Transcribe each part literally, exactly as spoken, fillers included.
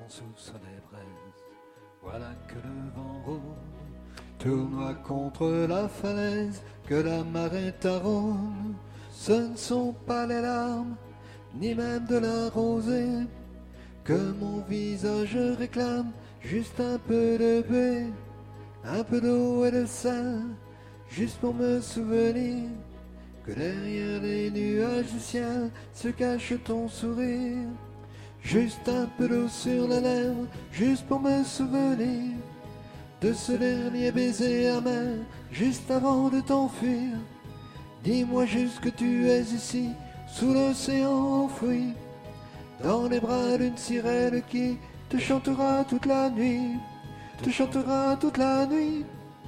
sous les braises. Voilà que le vent rôde tournoie contre la falaise, que la marée taronne. Ce ne sont pas les larmes, ni même de la rosée, que mon visage réclame, juste un peu de paix, un peu d'eau et de sel, juste pour me souvenir que derrière les nuages du ciel se cache ton sourire. Juste un peu d'eau sur les lèvres, juste pour me souvenir de ce dernier baiser amer, juste avant de t'enfuir. Dis-moi juste que tu es ici, sous l'océan enfoui, dans les bras d'une sirène qui te chantera toute la nuit, te chantera toute la nuit.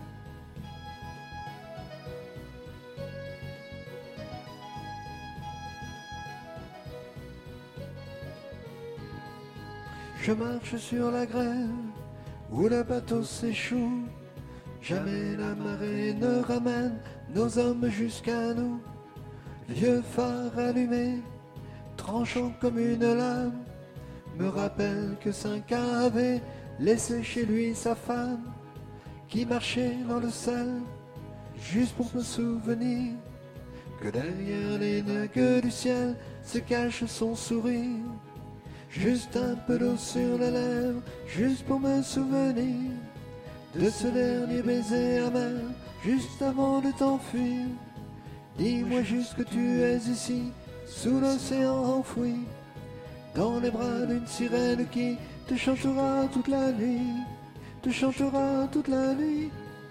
Je marche sur la grève où le bateau s'échoue. Jamais la marée ne ramène nos hommes jusqu'à nous. Vieux phare allumé, tranchant comme une lame, me rappelle que Cinquin avait laissé chez lui sa femme, qui marchait dans le sel, juste pour me souvenir que derrière les nuages du ciel se cache son sourire. Juste un peu d'eau sur les lèvres, juste pour me souvenir de ce dernier baiser amer, juste avant de t'enfuir. Dis-moi juste que tu es ici, sous l'océan enfoui, dans les bras d'une sirène qui te chantera toute la nuit, te chantera toute la nuit.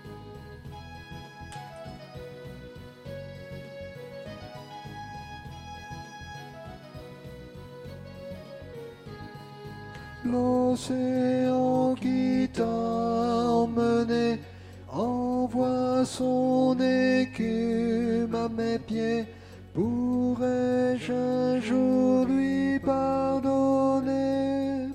L'océan qui t'a emmené envoie son écume à mes pieds. Pourrais-je un jour lui pardonner?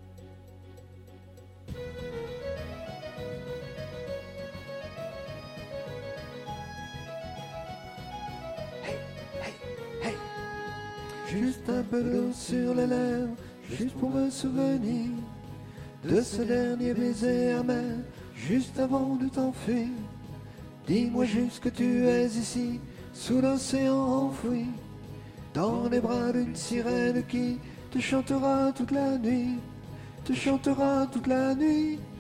Hey, hey, hey. Juste un peu d'eau sur les lèvres, juste pour me souvenir de ce dernier baiser amer, juste avant de t'enfuir. Dis-moi juste que tu es ici, sous l'océan enfoui, dans les bras d'une sirène qui te chantera toute la nuit, te chantera toute la nuit.